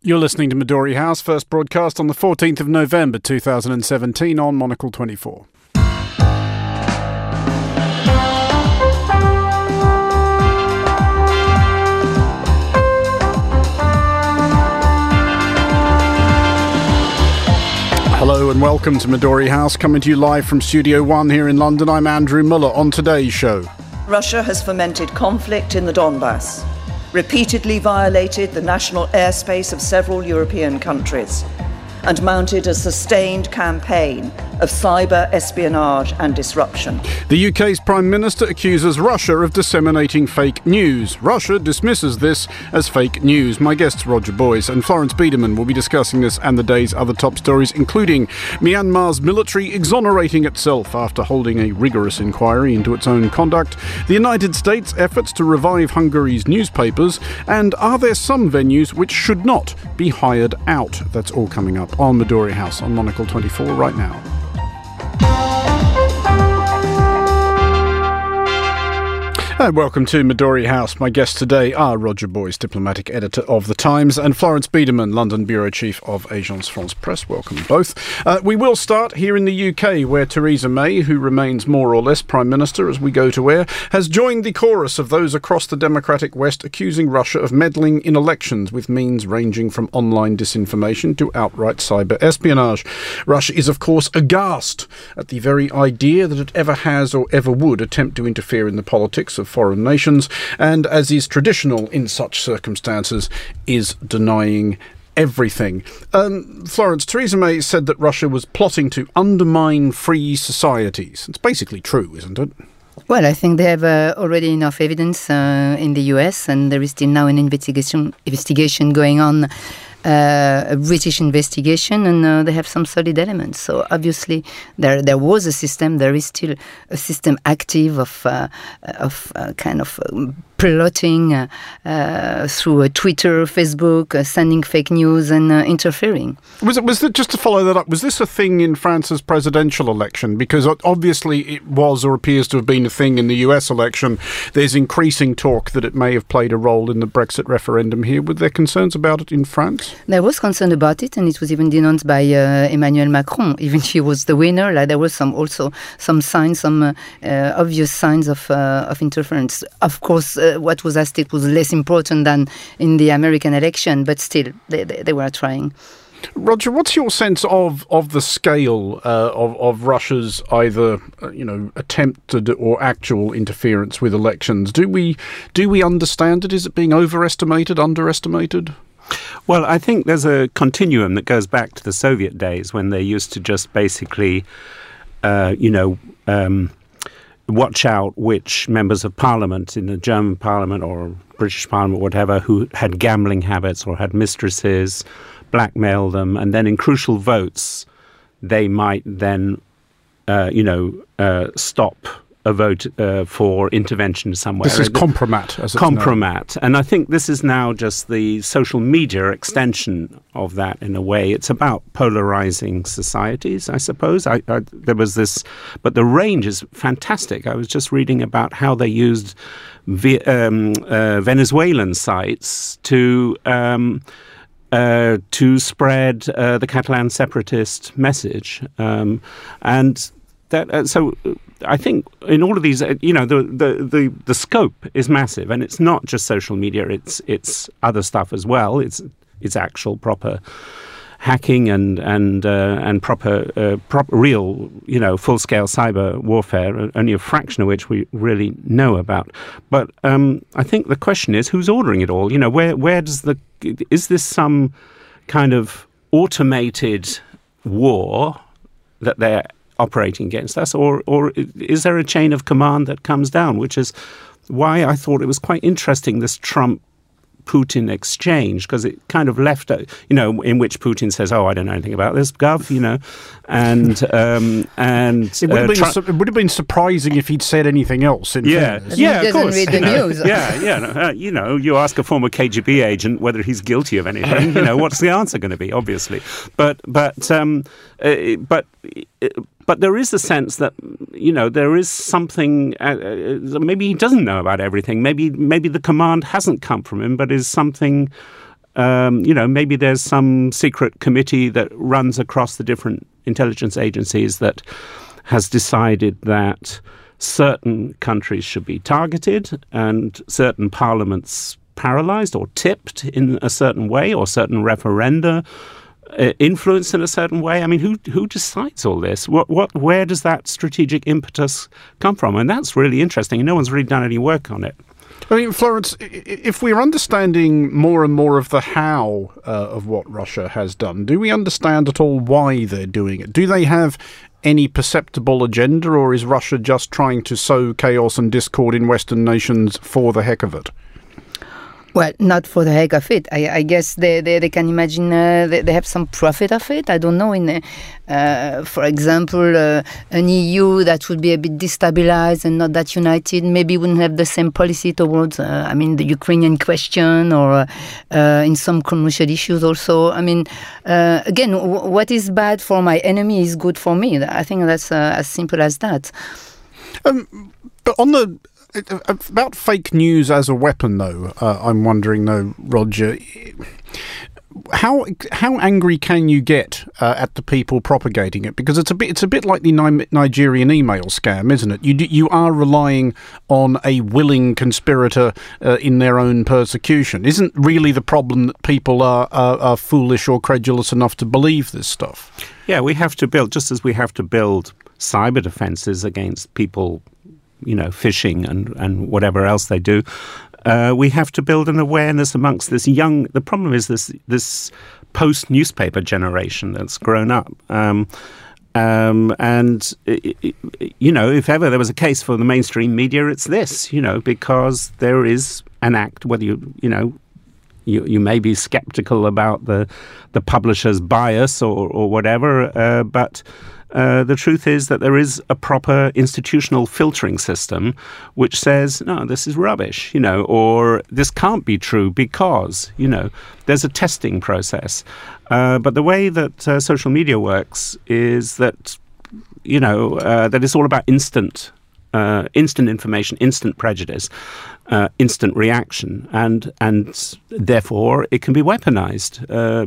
You're listening to Midori House, first broadcast on the 14th of November 2017 on Monocle 24. Hello and welcome to Midori House, coming to you live from Studio One here in London. I'm Andrew Muller. On today's show, Russia has fomented conflict in the Donbass, repeatedly violated the national airspace of several European countries, and mounted a sustained campaign of cyber espionage and disruption. The UK's Prime Minister accuses Russia of disseminating fake news. Russia dismisses this as fake news. My guests Roger Boyce and Florence Biedermann will be discussing this and the day's other top stories, including Myanmar's military exonerating itself after holding a rigorous inquiry into its own conduct, the United States' efforts to revive Hungary's newspapers, and are there some venues which should not be hired out? That's all coming up on Midori House on Monocle 24 right now. And welcome to Midori House. My guests today are Roger Boyce, diplomatic editor of The Times, and Florence Biedermann, London bureau chief of Agence France Presse. Welcome both. We will start here in the UK, where Theresa May, who remains more or less Prime Minister as we go to air, has joined the chorus of those across the democratic West accusing Russia of meddling in elections with means ranging from online disinformation to outright cyber espionage. Russia is, of course, aghast at the very idea that it ever has or ever would attempt to interfere in the politics of foreign nations, and, as is traditional in such circumstances, is denying everything. Florence, Theresa May said that Russia was plotting to undermine free societies. It's basically true, isn't it? Well, I think they have already enough evidence in the US, and there is still now an investigation going on, a British investigation, and they have some solid elements. So obviously there was a system, there is still a system active of kind of plotting through Twitter, Facebook, sending fake news and interfering. Was it just to follow that up? Was this a thing in France's presidential election? Because obviously it was or appears to have been a thing in the US election. There's increasing talk that it may have played a role in the Brexit referendum here. Were there concerns about it in France? There was concern about it, and it was even denounced by Emmanuel Macron. Even if he was the winner, there was some signs, some obvious signs of interference. Of course, what was at stake was less important than in the American election, but still, they were trying. Roger, what's your sense of the scale of Russia's either attempted or actual interference with elections? Do we understand it? Is it being overestimated, underestimated? Well, I think there's a continuum that goes back to the Soviet days when they used to just basically, watch out which members of parliament in the German parliament or British parliament, whatever, who had gambling habits or had mistresses, blackmail them, and then in crucial votes, they might then, stop a vote for intervention somewhere. This is compromat, as it's compromat. And I think this is now just the social media extension of that in a way. It's about polarizing societies, I suppose. There was this, but the range is fantastic. I was just reading about how they used Venezuelan sites to spread the Catalan separatist message. And that so I think in all of these, the scope is massive, and it's not just social media; it's other stuff as well. It's actual proper hacking and proper real full scale cyber warfare. Only a fraction of which we really know about. But I think the question is, who's ordering it all? Where does is this some kind of automated war that they're operating against us, or is there a chain of command that comes down, which is why I thought it was quite interesting, this Trump-Putin exchange, because it kind of left, in which Putin says, "Oh, I don't know anything about this, Gov," and it would have been surprising if he'd said anything else. Of course. Read the news. You ask a former KGB agent whether he's guilty of anything. What's the answer going to be? Obviously, but there is a sense that there is something. Maybe he doesn't know about everything. Maybe the command hasn't come from him, but is something maybe there's some secret committee that runs across the different intelligence agencies that has decided that certain countries should be targeted and certain parliaments paralysed or tipped in a certain way, or certain referenda influenced in a certain way. I mean, who decides all this? Where does that strategic impetus come from? And that's really interesting. No one's really done any work on it. I mean, Florence, if we're understanding more and more of the how of what Russia has done, do we understand at all why they're doing it? Do they have any perceptible agenda, or is Russia just trying to sow chaos and discord in Western nations for the heck of it? Well, not for the heck of it. I guess they can imagine they have some profit of it. I don't know. For example, an EU that would be a bit destabilized and not that united maybe wouldn't have the same policy towards, the Ukrainian question, or in some commercial issues also. I mean, again, what is bad for my enemy is good for me. I think that's as simple as that. But on about fake news as a weapon, though, I'm wondering, though, Roger, how angry can you get at the people propagating it? Because it's a bit like the Nigerian email scam, isn't it? You are relying on a willing conspirator in their own persecution. Isn't really the problem that people are foolish or credulous enough to believe this stuff? Yeah, we have to build, just as we have to build cyber defences against people, phishing and whatever else they do. We have to build an awareness amongst this the problem is this post-newspaper generation that's grown up. If ever there was a case for the mainstream media, it's this, because there is an act, whether you may be skeptical about the publisher's bias or whatever, but the truth is that there is a proper institutional filtering system which says, no, this is rubbish, or this can't be true because, there's a testing process. But the way that social media works is that, that it's all about instant information, instant prejudice, instant reaction, and therefore it can be weaponized,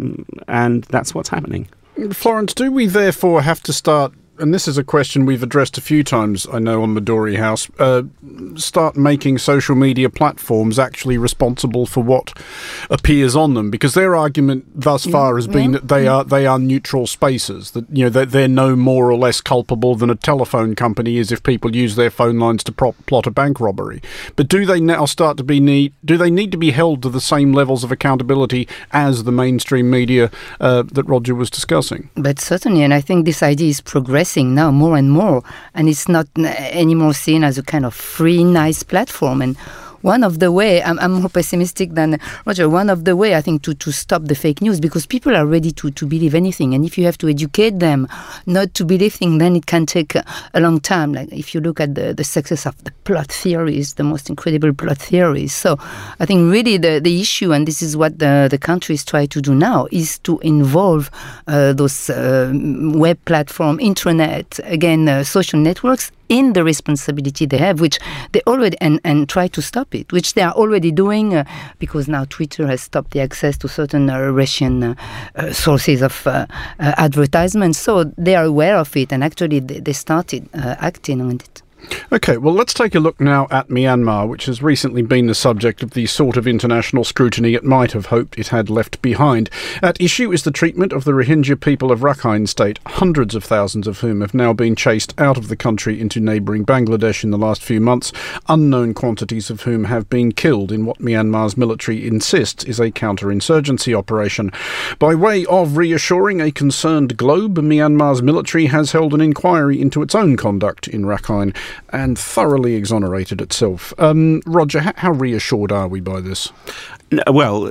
and that's what's happening. Florence, do we therefore have to start, and this is a question we've addressed a few times, I know, on Midori House, start making social media platforms actually responsible for what appears on them? Because their argument thus far has been that they are neutral spaces, that they're no more or less culpable than a telephone company is if people use their phone lines to plot a bank robbery. But do they now start to need to be held to the same levels of accountability as the mainstream media that Roger was discussing? But certainly, and I think this idea is progressing now more and more, and it's not anymore seen as a kind of free, nice platform. And one of the way, I'm more pessimistic than Roger, one of the way I think to stop the fake news, because people are ready to believe anything, and if you have to educate them not to believe things, then it can take a long time. Like if you look at the success of the plot theories, the most incredible plot theories. So I think really the issue, and this is what the countries try to do now, is to involve those web platform, internet, again, social networks in the responsibility they have, which they already, and try to stop it, which they are already doing, because now Twitter has stopped the access to certain Russian sources of advertisements. So they are aware of it, and actually they started acting on it. OK, well, let's take a look now at Myanmar, which has recently been the subject of the sort of international scrutiny it might have hoped it had left behind. At issue is the treatment of the Rohingya people of Rakhine State, hundreds of thousands of whom have now been chased out of the country into neighbouring Bangladesh in the last few months, unknown quantities of whom have been killed in what Myanmar's military insists is a counter-insurgency operation. By way of reassuring a concerned globe, Myanmar's military has held an inquiry into its own conduct in Rakhine and thoroughly exonerated itself. Roger, how reassured are we by this? Well,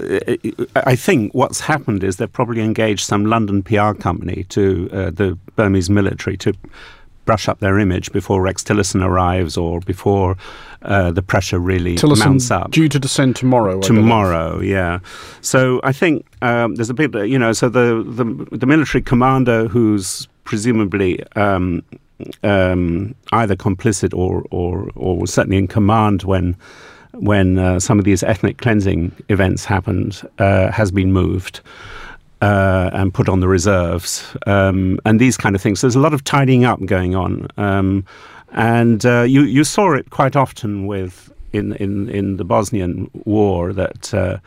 I think what's happened is they've probably engaged some London PR company to the Burmese military to brush up their image before Rex Tillerson arrives, or before the pressure really mounts up. Due to descend tomorrow. Tomorrow, yeah. So I think there's a bit, so the military commander who's presumably either complicit or certainly in command when when some of these ethnic cleansing events happened, has been moved and put on the reserves, and these kind of things. There's a lot of tidying up going on, and you saw it quite often in the Bosnian War that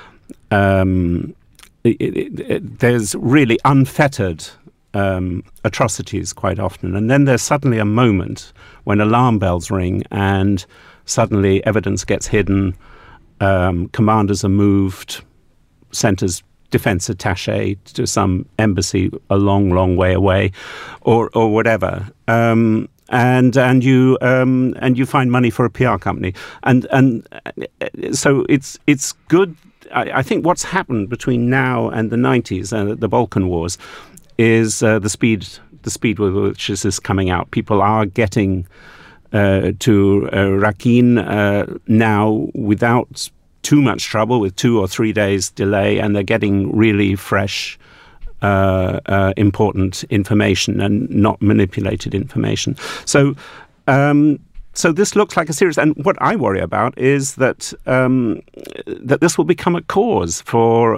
there's really unfettered atrocities quite often, and then there's suddenly a moment when alarm bells ring and suddenly evidence gets hidden, commanders are moved, sent as defense attaché to some embassy a long, long way away, or whatever, and you find money for a PR company, and so it's good. I think what's happened between now and the 90s, the Balkan Wars, is the speed with which this is coming out. People are getting to Rakhine now without too much trouble, with 2 or 3 days delay, and they're getting really fresh, important information and not manipulated information. So this looks like a serious. And what I worry about is that that this will become a cause for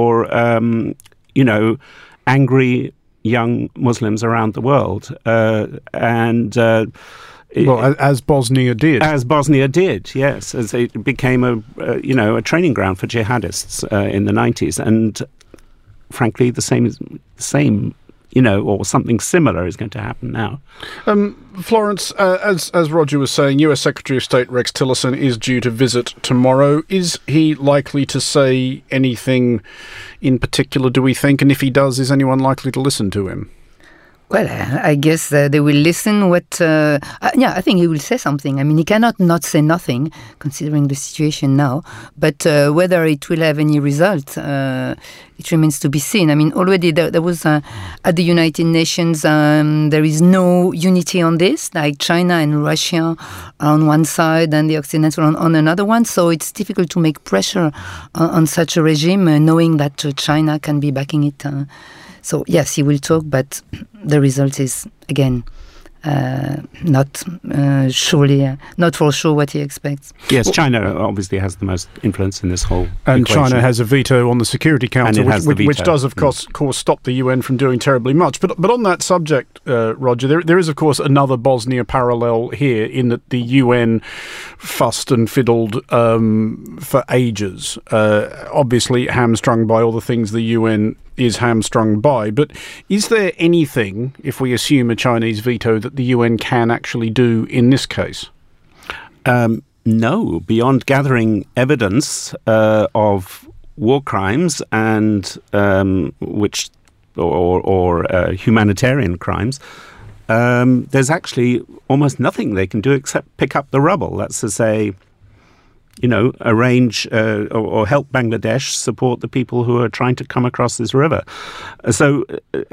angry young Muslims around the world, as Bosnia did. As Bosnia did, yes. As it became a training ground for jihadists in the 90s. And frankly, the same, or something similar is going to happen now. Florence, as Roger was saying, US Secretary of State Rex Tillerson is due to visit tomorrow. Is he likely to say anything in particular, do we think? And if he does, is anyone likely to listen to him? Well, I guess they will listen. I think he will say something. I mean, he cannot not say nothing, considering the situation now. But whether it will have any result, it remains to be seen. I mean, already there was at the United Nations, there is no unity on this. Like China and Russia are on one side, and the Occidentals on another one. So it's difficult to make pressure on such a regime, knowing that China can be backing it. So yes, he will talk, but the result is, again, not for sure what he expects. Yes, China obviously has the most influence in this whole and equation. China has a veto on the Security Council, which does, of course, stop the UN from doing terribly much. But on that subject, Roger, there is, of course, another Bosnia parallel here, in that the UN fussed and fiddled for ages, obviously hamstrung by all the things the UN is hamstrung by. But is there anything, if we assume a Chinese veto, that the UN can actually do in this case? No, beyond gathering evidence of war crimes and humanitarian crimes. There's actually almost nothing they can do except pick up the rubble. That's to say, arrange or help Bangladesh support the people who are trying to come across this river. So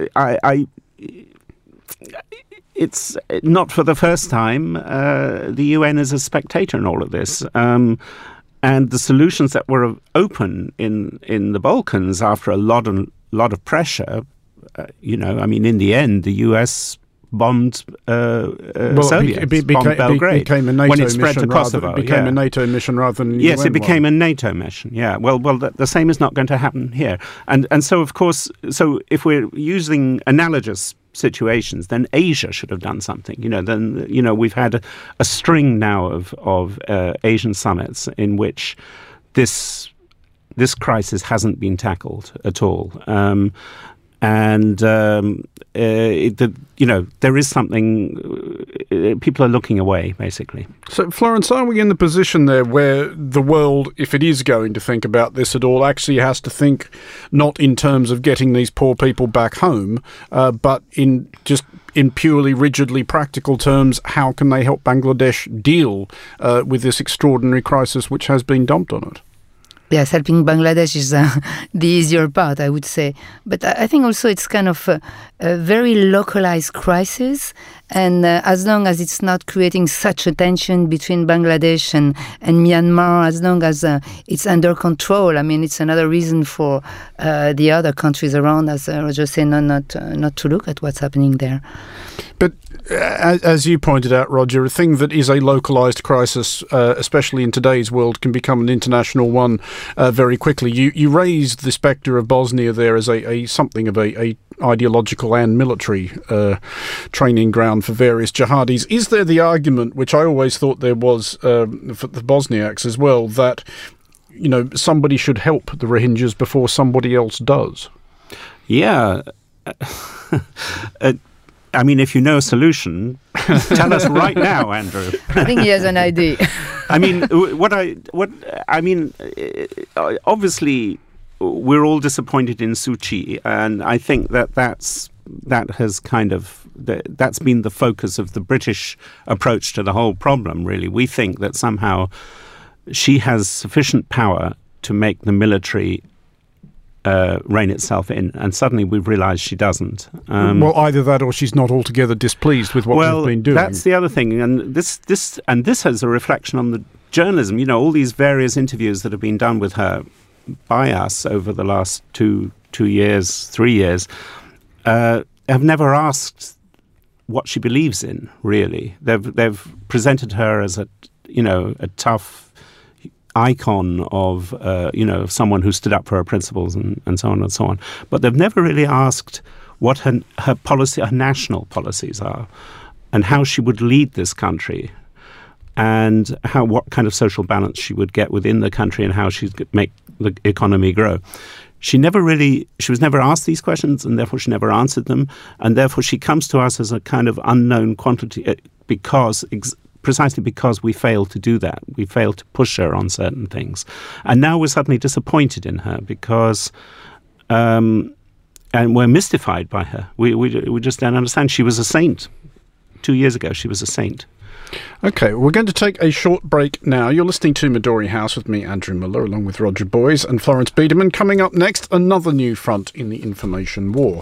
it's not for the first time the UN is a spectator in all of this. And the solutions that were open in the Balkans after a lot of pressure, in the end, the US bombed Soviets, bombed Belgrade. Became a NATO when it spread to Kosovo. It became a NATO mission rather than yes, UN it became a NATO mission. Yeah, well, the same is not going to happen here. And so, of course, if we're using analogous situations, then Asia should have done something. We've had a string now of Asian summits in which this crisis hasn't been tackled at all. There is something. People are looking away, basically. So, Florence, are we in the position there where the world, if it is going to think about this at all, actually has to think not in terms of getting these poor people back home, but in purely rigidly practical terms, how can they help Bangladesh deal with this extraordinary crisis which has been dumped on it? Yes, helping Bangladesh is the easier part, I would say. But I think also it's kind of a very localized crisis, And as long as it's not creating such a tension between Bangladesh and Myanmar, as long as it's under control, I mean, it's another reason for the other countries around, as Roger said, not to look at what's happening there. But as you pointed out, Roger, a thing that is a localised crisis, especially in today's world, can become an international one very quickly. You raised the spectre of Bosnia there as something of a ideological and military training ground for various jihadis. Is there the argument, which I always thought there was for the Bosniaks as well, that somebody should help the Rohingyas before somebody else does? Yeah. I mean, if you know a solution, tell us right now, Andrew. I think he has an idea. I mean, obviously, we're all disappointed in Suu Kyi, and I think that's been the focus of the British approach to the whole problem. Really, we think that somehow she has sufficient power to make the military rein itself in, and suddenly we've realised she doesn't. Well, either that, or she's not altogether displeased with what she's been doing. Well, that's the other thing, and this has a reflection on the journalism. All these various interviews that have been done with her by us over the last 3 years, have never asked what she believes in. Really, they've presented her as a tough icon of someone who stood up for her principles and so on and so on. But they've never really asked what her national policies are, and how she would lead this country, and what kind of social balance she would get within the country, and how she'd make the economy grow. She was never asked these questions, and therefore she never answered them, and therefore she comes to us as a kind of unknown quantity precisely because we failed to do that. We failed to push her on certain things. And now we're suddenly disappointed in her because, and we're mystified by her. We just don't understand. She was a saint. 2 years ago, she was a saint. OK, we're going to take a short break now. You're listening to Midori House with me, Andrew Muller, along with Roger Boys and Florence Biedermann. Coming up next, another new front in the information war.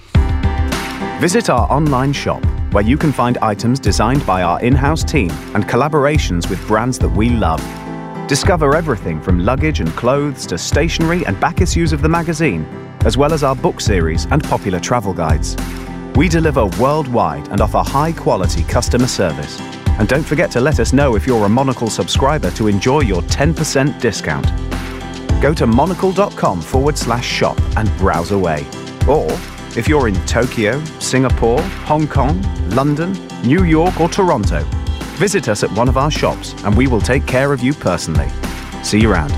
Visit our online shop, where you can find items designed by our in-house team and collaborations with brands that we love. Discover everything from luggage and clothes to stationery and back issues of the magazine, as well as our book series and popular travel guides. We deliver worldwide and offer high-quality customer service. And don't forget to let us know if you're a Monocle subscriber to enjoy your 10% discount. Go to monocle.com/shop and browse away. Or, if you're in Tokyo, Singapore, Hong Kong, London, New York or Toronto, visit us at one of our shops and we will take care of you personally. See you around.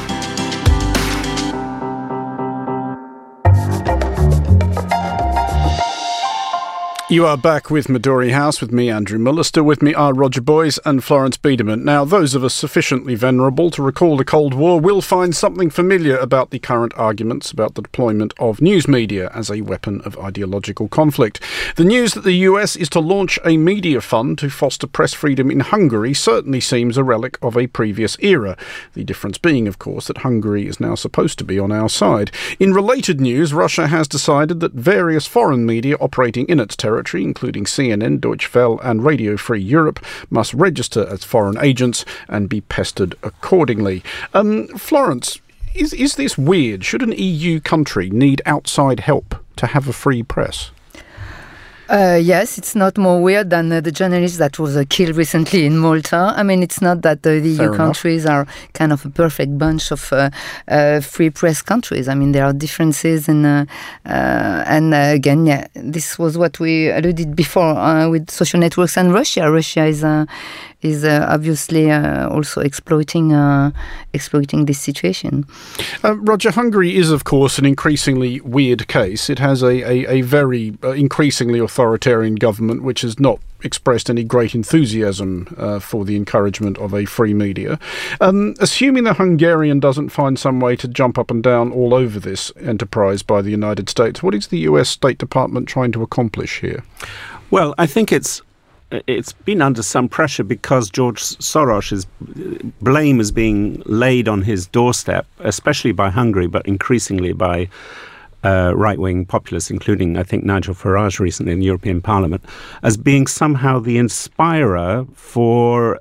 You are back with Midori House with me, Andrew Muller. Still with me are Roger Boys and Florence Biedermann. Now, those of us sufficiently venerable to recall the Cold War will find something familiar about the current arguments about the deployment of news media as a weapon of ideological conflict. The news that the US is to launch a media fund to foster press freedom in Hungary certainly seems a relic of a previous era. The difference being, of course, that Hungary is now supposed to be on our side. In related news, Russia has decided that various foreign media operating in its territory, including CNN, Deutsche Welle and Radio Free Europe, must register as foreign agents and be pestered accordingly. Florence, is this weird? Should an EU country need outside help to have a free press? Yes, it's not more weird than the journalist that was killed recently in Malta. I mean, it's not that the EU countries are kind of a perfect bunch of free press countries. I mean, there are differences, and again, yeah, this was what we alluded before with social networks and Russia. Russia is obviously also exploiting this situation. Roger, Hungary is, of course, an increasingly weird case. It has a very increasingly authoritarian government which has not expressed any great enthusiasm for the encouragement of a free media. Assuming the Hungarian doesn't find some way to jump up and down all over this enterprise by the United States, what is the US State Department trying to accomplish here? Well, I think it's been under some pressure because George Soros's blame is being laid on his doorstep, especially by Hungary, but increasingly by right-wing populists, including, I think, Nigel Farage recently in the European Parliament, as being somehow the inspirer for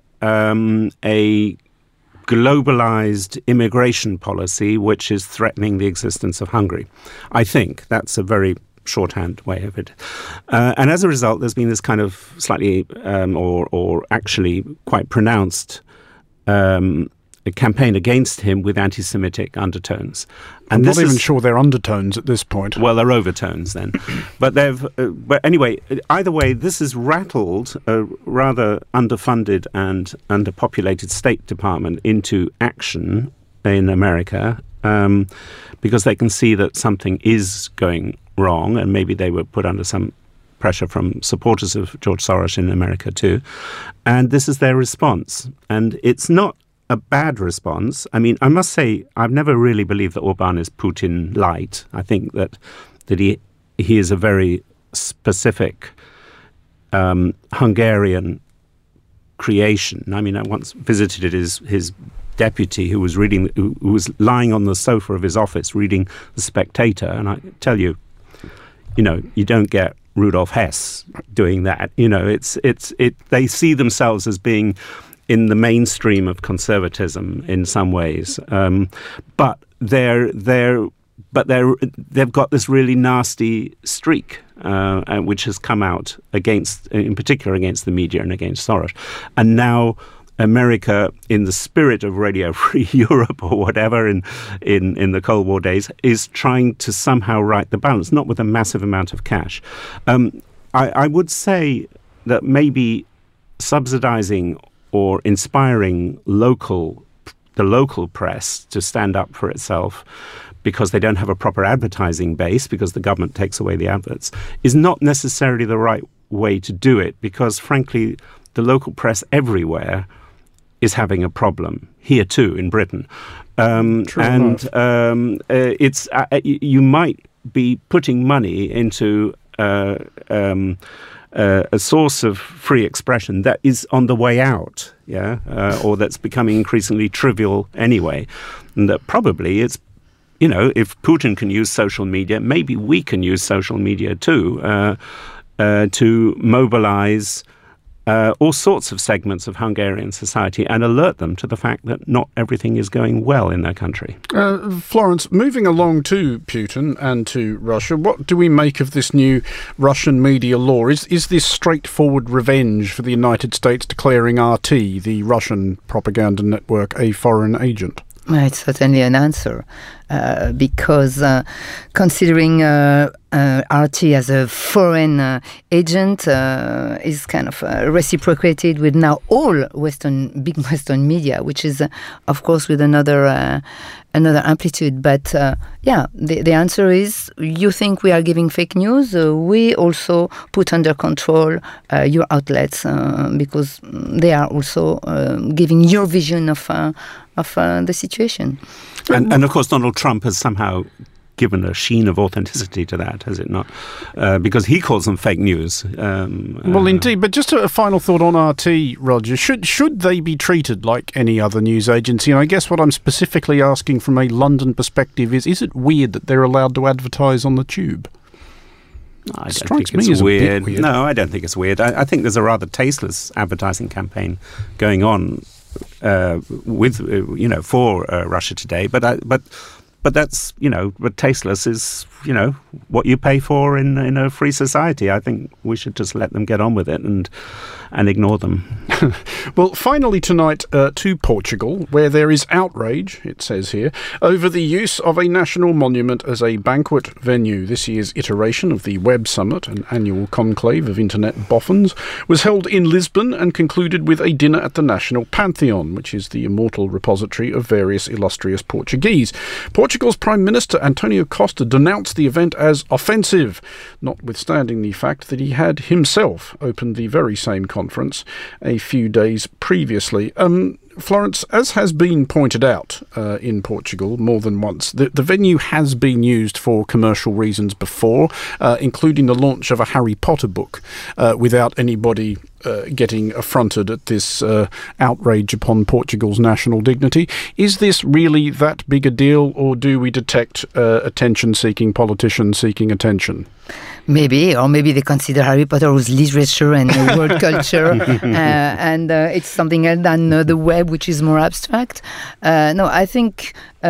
a globalized immigration policy which is threatening the existence of Hungary. I think that's a very shorthand way of it. And as a result, there's been this kind of slightly or actually quite pronounced a campaign against him with anti-Semitic undertones. And I'm not even sure they're undertones at this point. Well, they're overtones then. But anyway, either way, this has rattled a rather underfunded and underpopulated State Department into action in America because they can see that something is going wrong, and maybe they were put under some pressure from supporters of George Soros in America too. And this is their response. And it's not a bad response. I mean, I must say, I've never really believed that Orban is Putin light. I think that he is a very specific Hungarian creation. I mean, I once visited his deputy who was lying on the sofa of his office reading The Spectator, and I tell you, you don't get Rudolf Hess doing that. They see themselves as being in the mainstream of conservatism in some ways, but they've got this really nasty streak, which has come out in particular against the media and against Soros, and now America, in the spirit of Radio Free Europe or whatever in the Cold War days, is trying to somehow right the balance, not with a massive amount of cash. I would say that maybe subsidizing or inspiring the local press to stand up for itself because they don't have a proper advertising base, because the government takes away the adverts, is not necessarily the right way to do it, because, frankly, the local press everywhere is having a problem, here too, in Britain. It's you might be putting money into a source of free expression that is on the way out, or that's becoming increasingly trivial anyway. And that probably it's, if Putin can use social media, maybe we can use social media too, to mobilize all sorts of segments of Hungarian society and alert them to the fact that not everything is going well in their country. Florence, moving along to Putin and to Russia, what do we make of this new Russian media law? Is this straightforward revenge for the United States declaring RT, the Russian propaganda network, a foreign agent? It's certainly an answer, because considering RT as a foreign agent is kind of reciprocated with now all big Western media, which is, of course, with another amplitude. But the answer is, you think we are giving fake news? We also put under control your outlets because they are also giving your vision of the situation. And of course, Donald Trump has somehow given a sheen of authenticity to that, has it not? Because he calls them fake news. Well, indeed. But just a final thought on RT, Roger. Should they be treated like any other news agency? And I guess what I'm specifically asking from a London perspective is it weird that they're allowed to advertise on the tube? I don't think it's weird. No, I don't think it's weird. I think there's a rather tasteless advertising campaign going on for Russia Today, but that's but tasteless is what you pay for in a free society. I think we should just let them get on with it and ignore them. Well, finally tonight to Portugal, where there is outrage, it says here, over the use of a national monument as a banquet venue. This year's iteration of the Web Summit, an annual conclave of internet boffins, was held in Lisbon and concluded with a dinner at the National Pantheon, which is the immortal repository of various illustrious Portuguese. Portugal's Prime Minister Antonio Costa denounced the event as offensive, notwithstanding the fact that he had himself opened the very same conference a few days previously. Florence, as has been pointed out in Portugal more than once, the venue has been used for commercial reasons before, including the launch of a Harry Potter book without anybody getting affronted at this outrage upon Portugal's national dignity. Is this really that big a deal, or do we detect attention-seeking politicians seeking attention? Maybe they consider Harry Potter was literature and world culture, and it's something else than the web, which is more abstract. No, I think,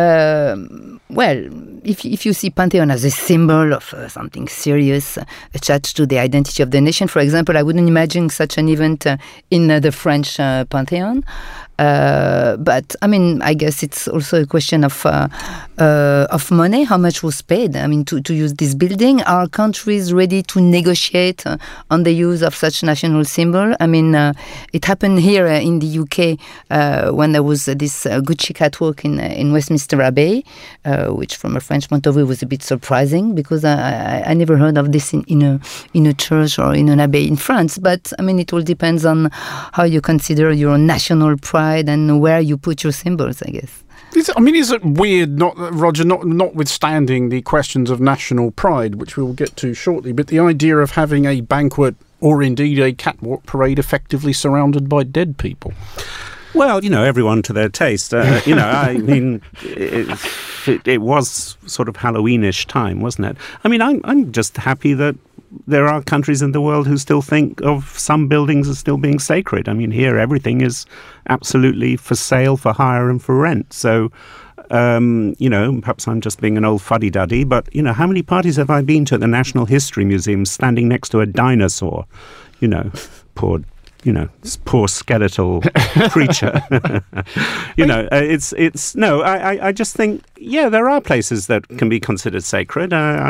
if you see Pantheon as a symbol of something serious attached to the identity of the nation, for example, I wouldn't imagine such an event in the French Pantheon. But I mean, I guess it's also a question of money. How much was paid? I mean, to use this building, are countries ready to negotiate on the use of such national symbol? I mean, it happened here in the UK when there was this Gucci catwalk in Westminster Abbey, which from a French point of view was a bit surprising because I never heard of this in a church or in an abbey in France. But I mean, it all depends on how you consider your national pride and where you put your symbols, I guess. Is it weird, notwithstanding the questions of national pride, which we'll get to shortly, but the idea of having a banquet or indeed a catwalk parade effectively surrounded by dead people? Well, everyone to their taste. I mean, it was sort of Halloweenish time, wasn't it? I mean, I'm just happy that there are countries in the world who still think of some buildings as still being sacred. I mean, here everything is absolutely for sale, for hire, and for rent. So, perhaps I'm just being an old fuddy-duddy, but, how many parties have I been to at the National History Museum standing next to a dinosaur? Poor skeletal creature. I just think, there are places that can be considered sacred.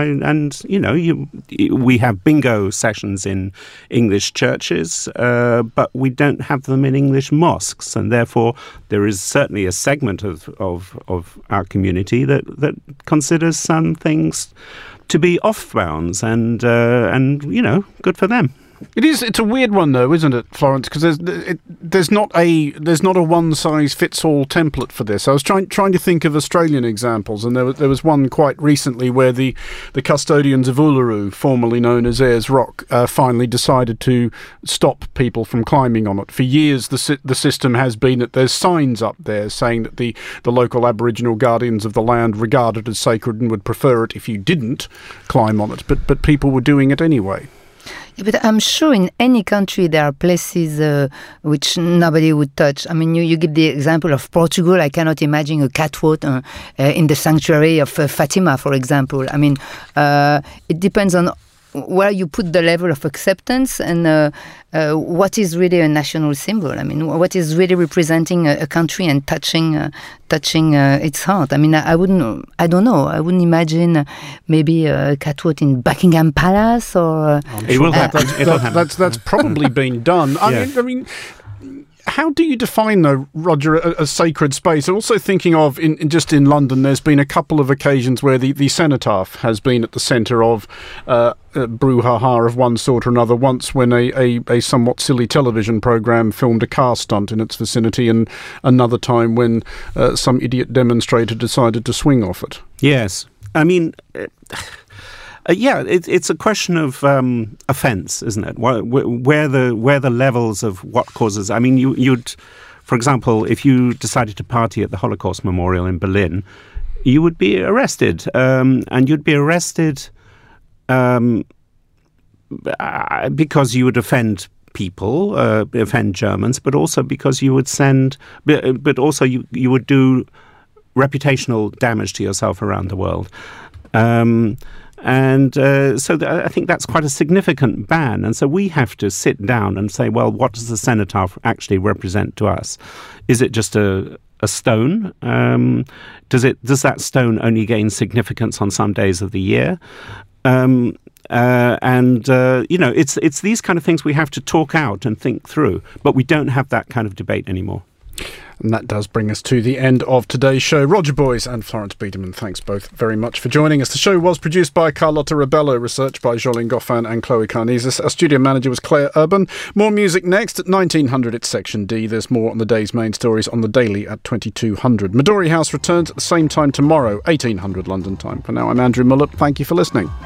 We have bingo sessions in English churches, but we don't have them in English mosques. And therefore, there is certainly a segment of our community that considers some things to be off bounds and good for them. It's a weird one, though, isn't it, Florence? Because there's not a one-size-fits-all template for this. I was trying to think of Australian examples, and there was one quite recently where the custodians of Uluru, formerly known as Ayers Rock, finally decided to stop people from climbing on it. For years, the system has been that there's signs up there saying that the local Aboriginal guardians of the land regard it as sacred and would prefer it if you didn't climb on it. But people were doing it anyway. Yeah, but I'm sure in any country there are places which nobody would touch. I mean, you give the example of Portugal. I cannot imagine a catwalk in the sanctuary of Fatima, for example. I mean, it depends on where you put the level of acceptance and what is really a national symbol. I mean, what is really representing a country and touching its heart. I mean, I don't know. I wouldn't imagine maybe a catwalk in Buckingham Palace or. It will happen. That's probably been done. I mean. How do you define, though, Roger, a sacred space? I'm also thinking of, in London, there's been a couple of occasions where the cenotaph has been at the centre of brouhaha of one sort or another. Once when a somewhat silly television programme filmed a car stunt in its vicinity, and another time when some idiot demonstrator decided to swing off it. Yes. I mean... it's a question of offence, isn't it? Where the levels of what causes. I mean, you'd, for example, if you decided to party at the Holocaust Memorial in Berlin, you would be arrested, and you'd be arrested because you would offend people, offend Germans, but also because you would you would do reputational damage to yourself around the world. I think that's quite a significant ban. And so we have to sit down and say, well, what does the cenotaph actually represent to us? Is it just a stone? Does that stone only gain significance on some days of the year? It's these kind of things we have to talk out and think through. But we don't have that kind of debate anymore. And that does bring us to the end of today's show. Roger Boys and Florence Biedermann, thanks both very much for joining us. The show was produced by Carlotta Rebello, research by Jolene Goffin and Chloe Carnesis. Our studio manager was Claire Urban. More music next at 1900. It's Section D. There's more on the day's main stories on the Daily at 2200. Midori House returns at the same time tomorrow, 1800 London time. For now, I'm Andrew Mullett. Thank you for listening.